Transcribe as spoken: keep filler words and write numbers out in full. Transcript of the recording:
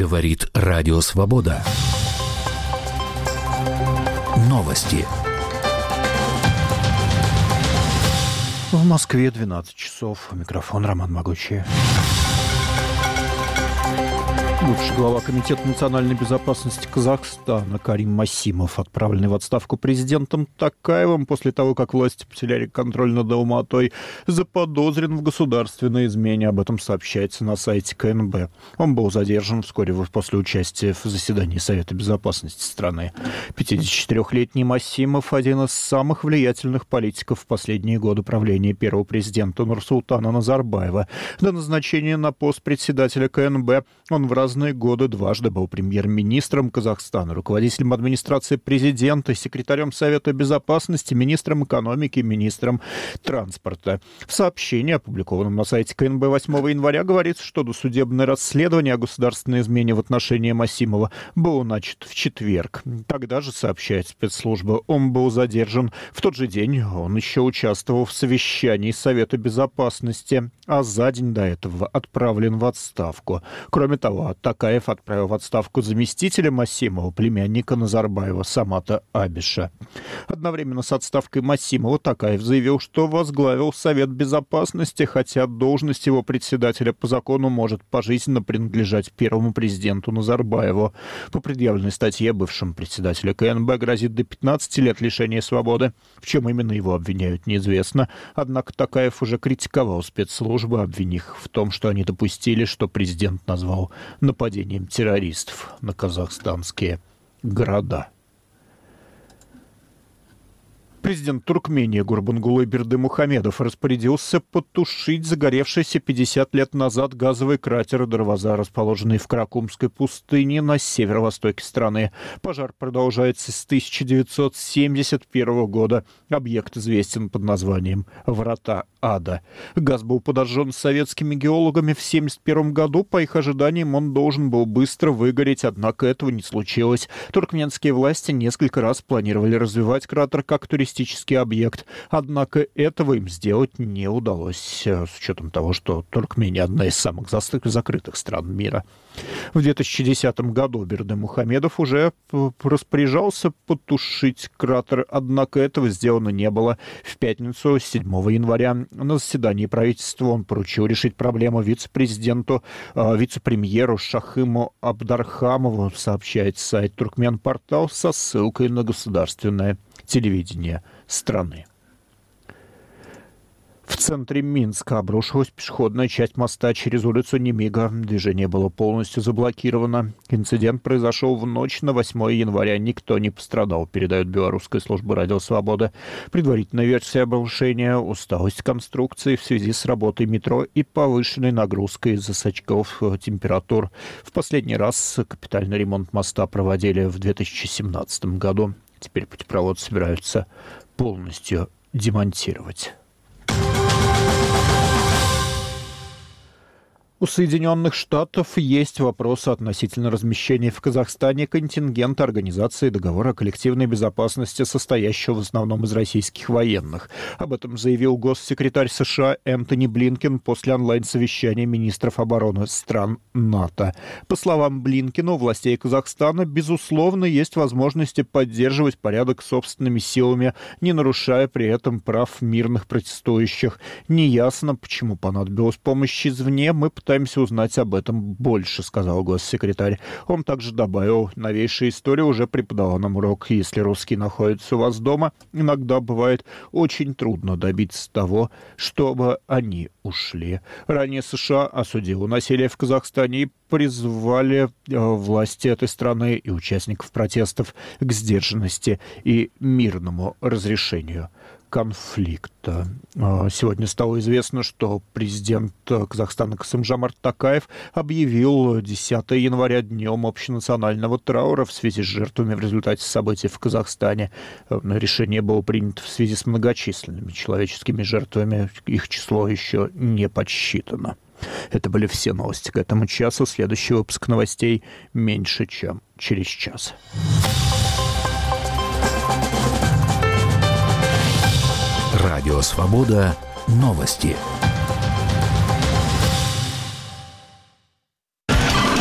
Говорит Радио Свобода. Новости. В Москве двенадцать часов. Микрофон Роман Могучий. Бывший глава Комитета национальной безопасности Казахстана Карим Масимов, отправленный в отставку президентом Токаевым после того, как власти потеряли контроль над Алматой, заподозрен в государственной измене. Об этом сообщается на сайте ка эн бэ. Он был задержан вскоре после участия в заседании Совета безопасности страны. пятидесятичетырёхлетний Масимов – один из самых влиятельных политиков в последние годы правления первого президента Нурсултана Назарбаева. До назначения на пост председателя ка эн бэ он в разные годы дважды был премьер-министром Казахстана, руководителем администрации президента, секретарем Совета безопасности, министром экономики, министром транспорта. В сообщении, опубликованном на сайте ка эн бэ восьмого января, говорится, что досудебное расследование о государственной измене в отношении Масимова было начато в четверг. Тогда же, сообщает спецслужба, он был задержан. В тот же день он еще участвовал в совещании Совета безопасности, а за день до этого отправлен в отставку. Кроме того, Токаев отправил в отставку заместителя Масимова, племянника Назарбаева, Самата Абиша. Одновременно с отставкой Масимова Токаев заявил, что возглавил Совет безопасности, хотя должность его председателя по закону может пожизненно принадлежать первому президенту Назарбаеву. По предъявленной статье бывшему председателю ка эн бэ грозит до пятнадцати лет лишения свободы. В чем именно его обвиняют, неизвестно. Однако Токаев уже критиковал спецслужбы, обвинив их в том, что они допустили, что президент назвал нападением террористов на казахстанские города. Президент Туркмении Гурбангулы Бердымухамедов распорядился потушить загоревшийся пятьдесят лет назад газовый кратер Дарваза, расположенный в Каракумской пустыне на северо-востоке страны. Пожар продолжается с тысяча девятьсот семьдесят первого года. Объект известен под названием «Врата ада». Газ был подожжен советскими геологами в тысяча девятьсот семьдесят первом году. По их ожиданиям, он должен был быстро выгореть, однако этого не случилось. Туркменские власти несколько раз планировали развивать кратер как туристический объект, однако этого им сделать не удалось, с учетом того, что Туркмения одна из самых закрытых стран мира. В две тысячи десятом году Бердымухамедов уже распоряжался потушить кратер, однако этого сделано не было. В пятницу, седьмого января, на заседании правительства он поручил решить проблему вице-президенту, вице-премьеру Шахиму Абдархамову, сообщает сайт Туркменпортал со ссылкой на государственное телевидение страны. В центре Минска обрушилась пешеходная часть моста через улицу Немига. Движение было полностью заблокировано. Инцидент произошел в ночь на восьмое января. Никто не пострадал, передает белорусская служба «Радио Свобода». Предварительная версия обрушения – усталость конструкции в связи с работой метро и повышенной нагрузкой из-за скачков температур. В последний раз капитальный ремонт моста проводили в две тысячи семнадцатом году. Теперь путепровод собираются полностью демонтировать. У Соединенных Штатов есть вопросы относительно размещения в Казахстане контингента Организации договора о коллективной безопасности, состоящего в основном из российских военных. Об этом заявил госсекретарь США Энтони Блинкен после онлайн-совещания министров обороны стран НАТО. По словам Блинкена, у властей Казахстана, безусловно, есть возможности поддерживать порядок собственными силами, не нарушая при этом прав мирных протестующих. Неясно, почему понадобилась помощь извне, мы пытаемся Пытаемся узнать об этом больше, сказал госсекретарь. Он также добавил, новейшая история уже преподала нам урок. Если русские находятся у вас дома, иногда бывает очень трудно добиться того, чтобы они ушли. Ранее США осудило насилие в Казахстане и призвали власти этой страны и участников протестов к сдержанности и мирному разрешению конфликта. Сегодня стало известно, что президент Казахстана Касым-Жомарт Токаев объявил десятого января днем общенационального траура в связи с жертвами в результате событий в Казахстане. Решение было принято в связи с многочисленными человеческими жертвами. Их число еще не подсчитано. Это были все новости к этому часу. Следующий выпуск новостей меньше, чем через час. Радио Свобода. Новости.